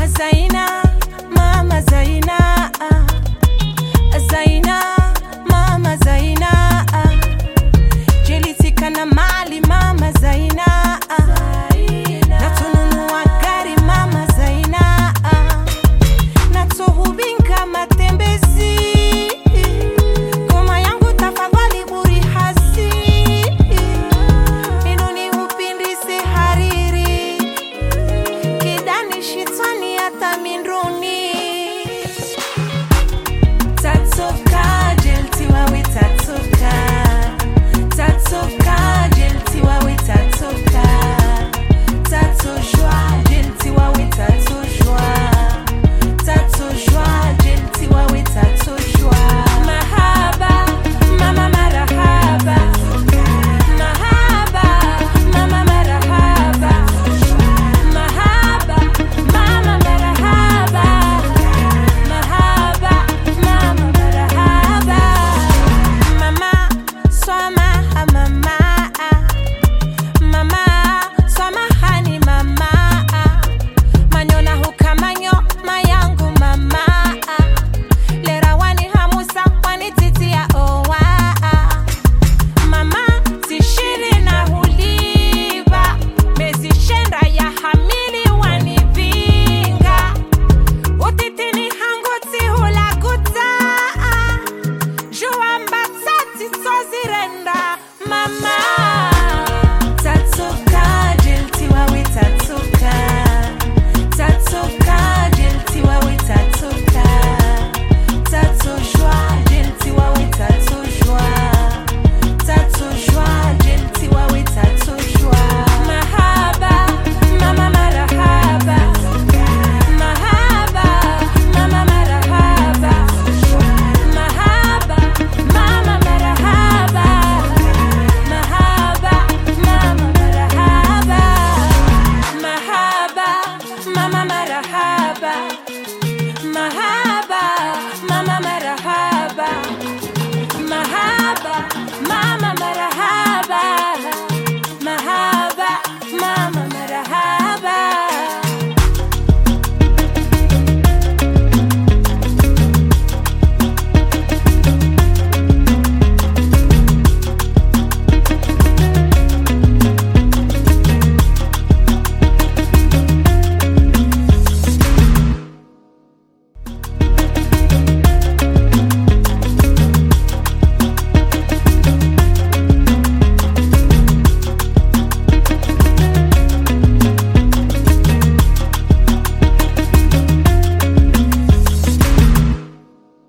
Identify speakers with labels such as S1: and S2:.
S1: Zaina, mama Zaina, Zaina, mama Zaina, jelitika na mali mama Zaina, natununua gari mama Zaina, natuhubinka matembezi, ngoma yangu tafadhali buri hasi, inuni upindisi hariri, kidani shitani hata mindruni. Tatoka jelti wawe tatoka, tatoka jelti wawe tatoka, tatojwa jelti wawe tatojwa, tatojwa jelti wawe tatojwa. Mahaba mama marahaba, mahaba mama marahaba, mahaba mama marahaba, mahaba mama marahaba. Mama swamaha mama, mama swamahani mama, manyona hukamanyo mayangu mama, lera wani hamusa wani titia owa. Mama tishiri na huliba, mezishenda ya hamili wani vinga, utitini hangoti hula kuta, juamba tati tozirenda mama. Tatoka jelti wawe tatoka, tatoka jelti wawe tatoka, tatojwa jelti wawe tatojwa, tatojwa jelti wawe tatojwa. Mahaba mama marahaba, mahaba mama marahaba, mahaba mama marahaba, mahaba mama marahaba, mahaba mama marahaba, mahaba